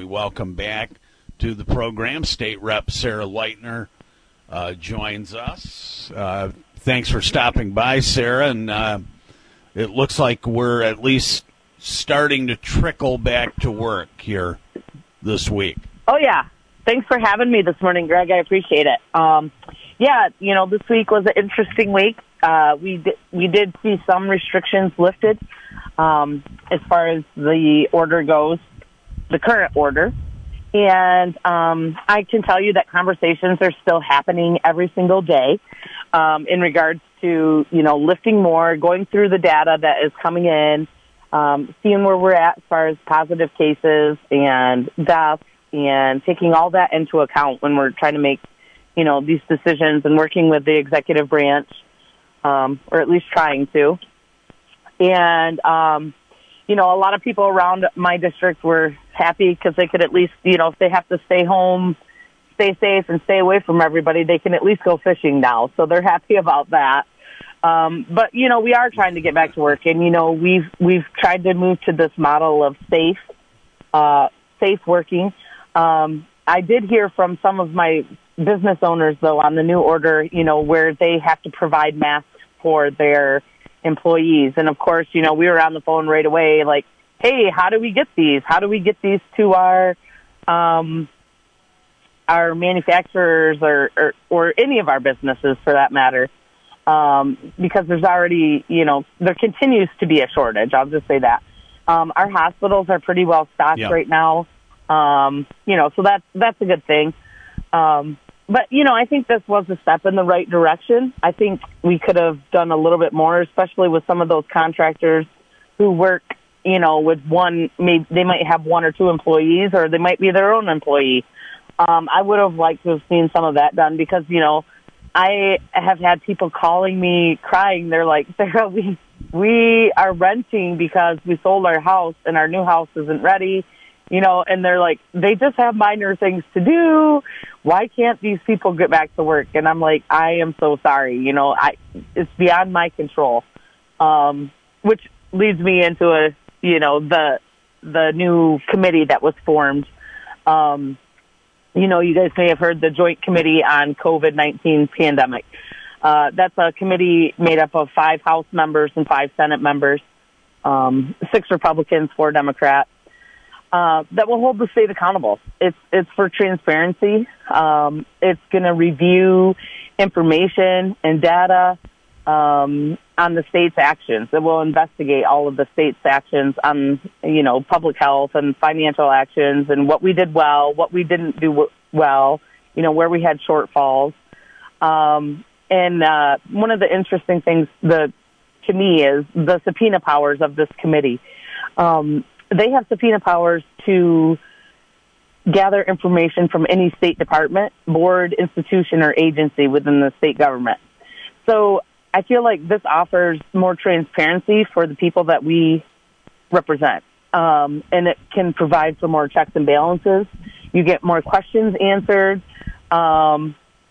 welcome back to the program. State Rep Sarah Lightner joins us. Thanks for stopping by, Sarah. And it looks like we're at least starting to trickle back to work here this week. Oh, yeah. Thanks for having me this morning, Greg. I appreciate it. This week was an interesting week. We did see some restrictions lifted as far as the order goes, the current order. And I can tell you that conversations are still happening every single day in regards to, lifting more, going through the data that is coming in, seeing where we're at as far as positive cases and deaths, and taking all that into account when we're trying to make, these decisions and working with the executive branch, or at least trying to. And, a lot of people around my district were happy because they could at least, if they have to stay home, stay safe and stay away from everybody, they can at least go fishing now. So they're happy about that. But we are trying to get back to work, and, we've tried to move to this model of safe working. I did hear from some of my business owners, though, on the new order, where they have to provide masks for their employees. And, of course, we were on the phone right away, like, hey, how do we get these? How do we get these to our manufacturers or any of our businesses, for that matter? Because there's already, there continues to be a shortage. I'll just say that. Our hospitals are pretty well stocked right now. So that's a good thing. But, I think this was a step in the right direction. I think we could have done a little bit more, especially with some of those contractors who work, with one, maybe they might have one or two employees, or they might be their own employee. I would have liked to have seen some of that done because, I have had people calling me crying. They're like, Sarah, we are renting because we sold our house and our new house isn't ready. And they're like, they just have minor things to do. Why can't these people get back to work? And I'm like, I am so sorry. It's beyond my control. Which leads me into the new committee that was formed. You guys may have heard the Joint Committee on COVID-19 Pandemic. That's a committee made up of 5 House members and 5 Senate members, 6 Republicans, 4 Democrats. That will hold the state accountable. It's for transparency. It's going to review information and data on the state's actions. It will investigate all of the state's actions on, public health and financial actions and what we did well, what we didn't do well, where we had shortfalls. And one of the interesting things to me is the subpoena powers of this committee. They have subpoena powers to gather information from any state department, board, institution, or agency within the state government. So I feel like this offers more transparency for the people that we represent. And it can provide for more checks and balances. You get more questions answered. And,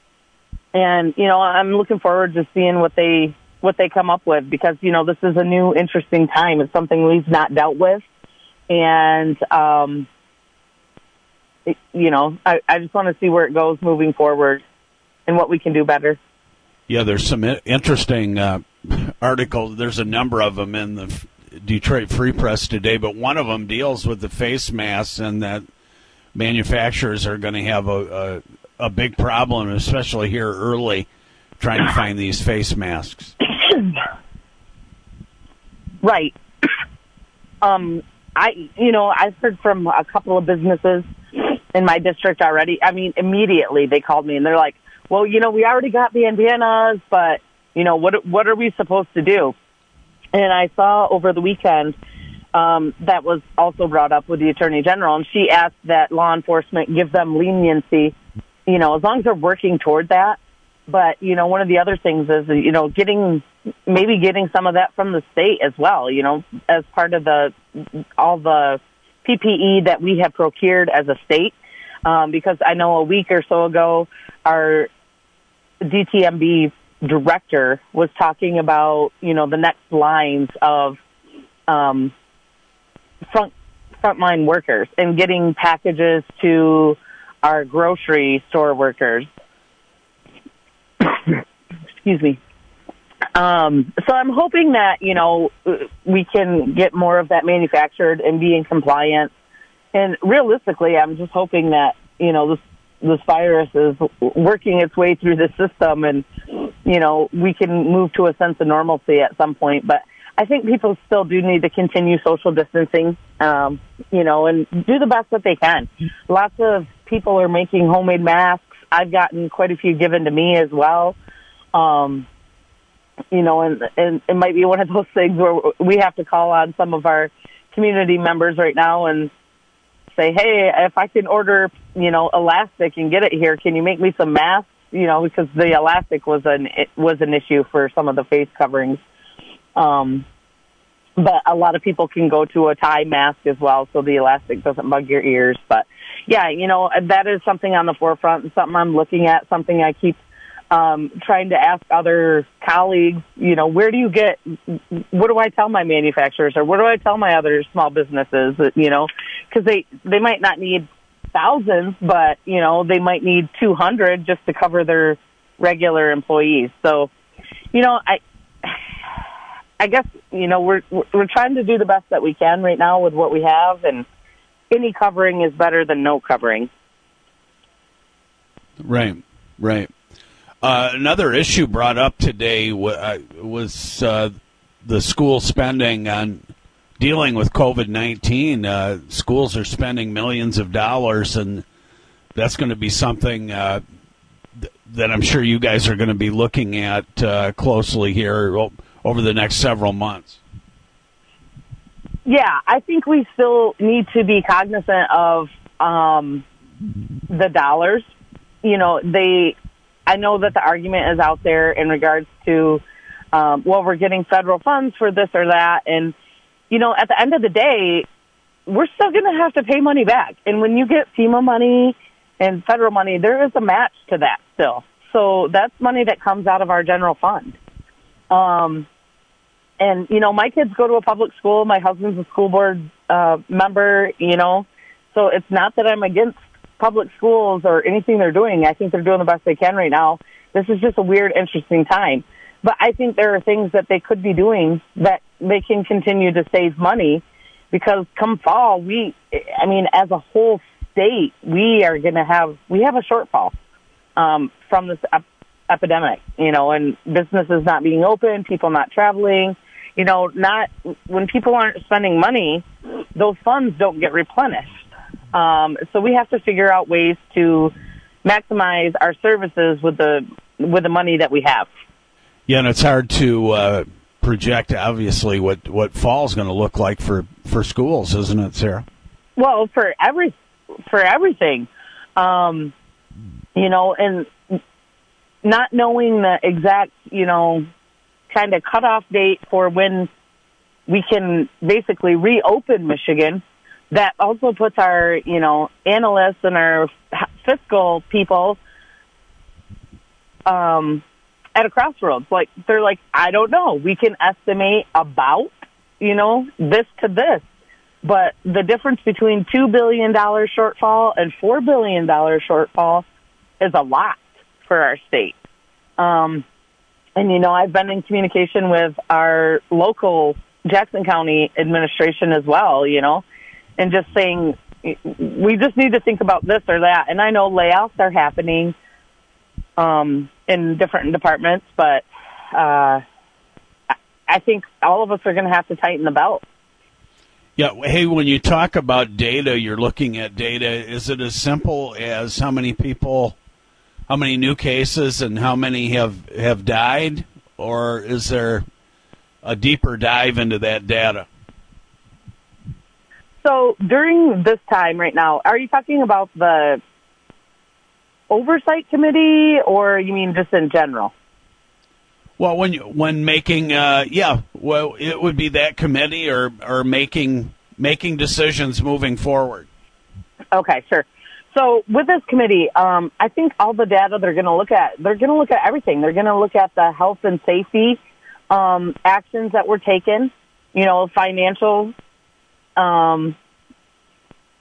I'm looking forward to seeing what they come up with because, this is a new, interesting time. It's something we've not dealt with. And, I just want to see where it goes moving forward and what we can do better. Yeah, there's some interesting articles. There's a number of them in the Detroit Free Press today, but one of them deals with the face masks and that manufacturers are going to have a big problem, especially here early, trying to find these face masks. Right. I've heard from a couple of businesses in my district already. I mean, immediately they called me and they're like, well, we already got bandanas, but, what are we supposed to do? And I saw over the weekend that was also brought up with the Attorney General, and she asked that law enforcement give them leniency, as long as they're working toward that. But, one of the other things is, getting some of that from the state as well, as part of all the PPE that we have procured as a state. Because I know a week or so ago, our DTMB director was talking about, the next lines of frontline workers and getting packages to our grocery store workers. Excuse me. So I'm hoping that, we can get more of that manufactured and be in compliance. And realistically, I'm just hoping that, this virus is working its way through the system and, we can move to a sense of normalcy at some point. But I think people still do need to continue social distancing, and do the best that they can. Lots of people are making homemade masks. I've gotten quite a few given to me as well. And it might be one of those things where we have to call on some of our community members right now and say, hey, if I can order, elastic and get it here, can you make me some masks? Because the elastic was an issue for some of the face coverings. But a lot of people can go to a tie mask as well, so the elastic doesn't bug your ears. But yeah, that is something on the forefront and something I'm looking at, something I keep trying to ask other colleagues, what do I tell my manufacturers or what do I tell my other small businesses, because they might not need thousands, but, they might need 200 just to cover their regular employees. So, I guess, we're trying to do the best that we can right now with what we have, and any covering is better than no covering. Right. Another issue brought up today was the school spending on dealing with COVID-19. Schools are spending millions of dollars, and that's going to be something that I'm sure you guys are going to be looking at closely here over the next several months. Yeah, I think we still need to be cognizant of the dollars. I know that the argument is out there in regards to, we're getting federal funds for this or that. And, at the end of the day, we're still going to have to pay money back. And when you get FEMA money and federal money, there is a match to that still. So that's money that comes out of our general fund. And, my kids go to a public school. My husband's a school board member, so it's not that I'm against public schools or anything they're doing. I think they're doing the best they can right now. This is just a weird, interesting time. But I think there are things that they could be doing that they can continue to save money, because come fall, as a whole state, we have a shortfall from this epidemic, and businesses not being open, people not traveling, when people aren't spending money, those funds don't get replenished. So we have to figure out ways to maximize our services with the money that we have. Yeah, and it's hard to project, obviously, what fall is going to look like for schools, isn't it, Sarah? Well, for everything, and not knowing the exact, kind of cutoff date for when we can basically reopen Michigan. That also puts our, analysts and our fiscal people at a crossroads. They're like, I don't know. We can estimate about, this to this. But the difference between $2 billion shortfall and $4 billion shortfall is a lot for our state. And, I've been in communication with our local Jackson County administration as well, and just saying, we just need to think about this or that. And I know layoffs are happening in different departments, but I think all of us are going to have to tighten the belt. Yeah. Hey, when you talk about data, you're looking at data. Is it as simple as how many new cases and how many have died, or is there a deeper dive into that data? So during this time right now, are you talking about the oversight committee, or you mean just in general? Well, when making, it would be that committee or making decisions moving forward. Okay, sure. So with this committee, I think all the data they're going to look at everything. They're going to look at the health and safety actions that were taken, financial,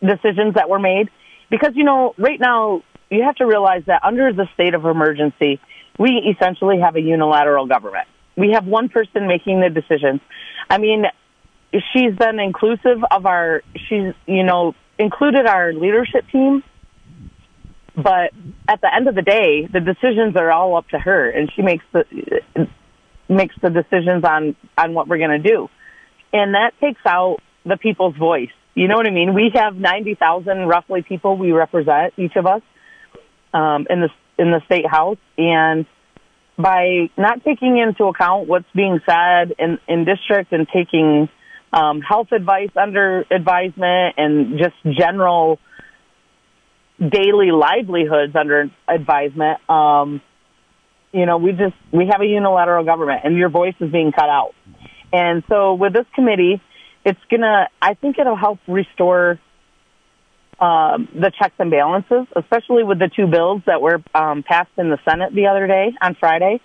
decisions that were made. Because, right now, you have to realize that under the state of emergency, we essentially have a unilateral government. We have one person making the decisions. I mean, she's been inclusive of she's included our leadership team. But at the end of the day, the decisions are all up to her, and she makes the decisions on what we're going to do. And that takes out the people's voice. You know what I mean? We have 90,000 roughly people we represent, each of us, in the state house. And by not taking into account what's being said in district and taking health advice under advisement and just general daily livelihoods under advisement, we have a unilateral government, and your voice is being cut out. And so with this committee, I think it'll help restore the checks and balances, especially with the two bills that were passed in the Senate the other day, on Friday.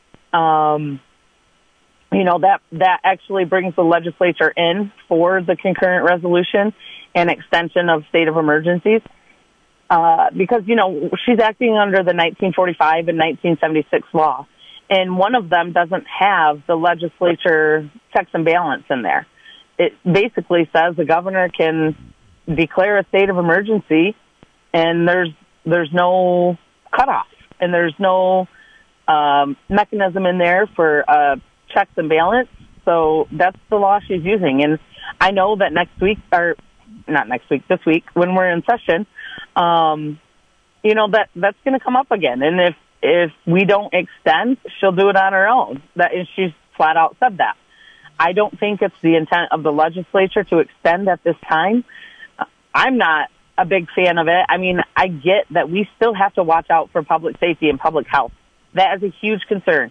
That actually brings the legislature in for the concurrent resolution and extension of state of emergencies. Because, she's acting under the 1945 and 1976 law. And one of them doesn't have the legislature checks and balance in there. It basically says the governor can declare a state of emergency, and there's no cutoff, and there's no mechanism in there for checks and balance. So that's the law she's using. And I know that this week, when we're in session, that's going to come up again. And if we don't extend, she'll do it on her own. She's flat out said that. I don't think it's the intent of the legislature to extend at this time. I'm not a big fan of it. I mean, I get that we still have to watch out for public safety and public health. That is a huge concern,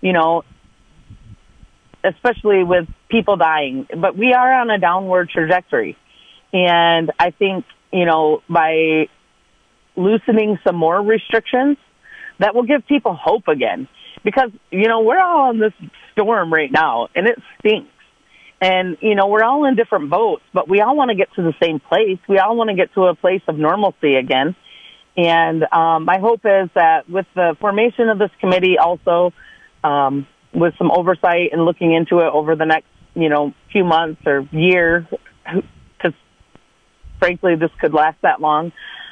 especially with people dying. But we are on a downward trajectory. And I think, by loosening some more restrictions, that will give people hope again. Because, we're all in this storm right now, and it stinks. And, we're all in different boats, but we all want to get to the same place. We all want to get to a place of normalcy again. And my hope is that with the formation of this committee also, with some oversight and looking into it over the next, few months or year, because frankly, this could last that long.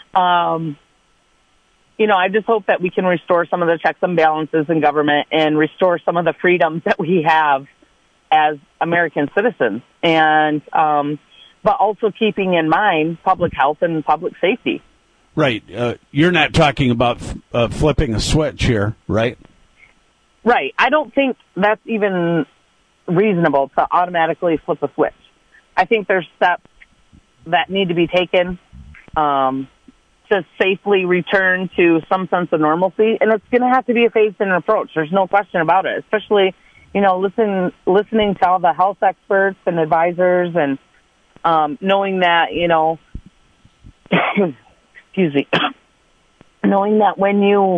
I just hope that we can restore some of the checks and balances in government and restore some of the freedoms that we have as American citizens, and but also keeping in mind public health and public safety. Right. You're not talking about flipping a switch here, right? Right. I don't think that's even reasonable to automatically flip a switch. I think there's steps that need to be taken to safely return to some sense of normalcy, and it's going to have to be a phased-in approach. There's no question about it, especially, listening to all the health experts and advisors and knowing that, excuse me, knowing that when you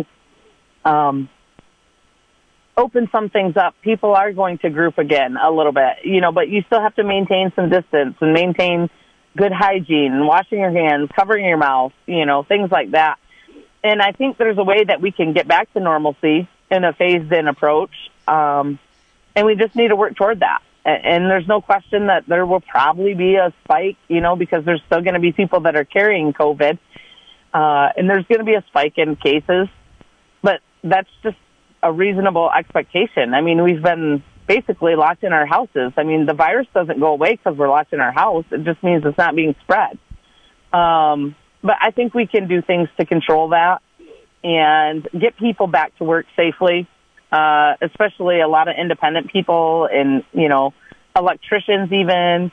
open some things up, people are going to group again a little bit, but you still have to maintain some distance and maintain good hygiene, washing your hands, covering your mouth, things like that. And I think there's a way that we can get back to normalcy in a phased-in approach, and we just need to work toward that. And there's no question that there will probably be a spike, because there's still going to be people that are carrying COVID, and there's going to be a spike in cases, but that's just a reasonable expectation. I mean, we've been basically locked in our houses. I mean, the virus doesn't go away because we're locked in our house. It just means it's not being spread. But I think we can do things to control that and get people back to work safely, especially a lot of independent people and, electricians even,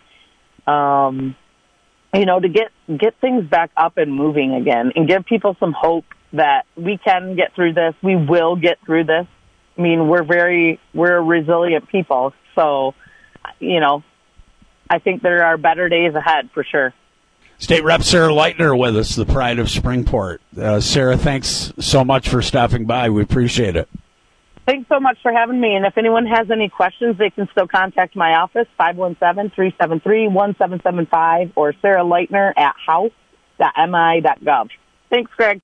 to get things back up and moving again and give people some hope that we can get through this. We will get through this. I mean, we're resilient people. So, I think there are better days ahead for sure. State Rep Sarah Lightner with us, the pride of Springport. Sarah, thanks so much for stopping by. We appreciate it. Thanks so much for having me. And if anyone has any questions, they can still contact my office, 517-373-1775, or Sarah Leitner at house.mi.gov. Thanks, Greg.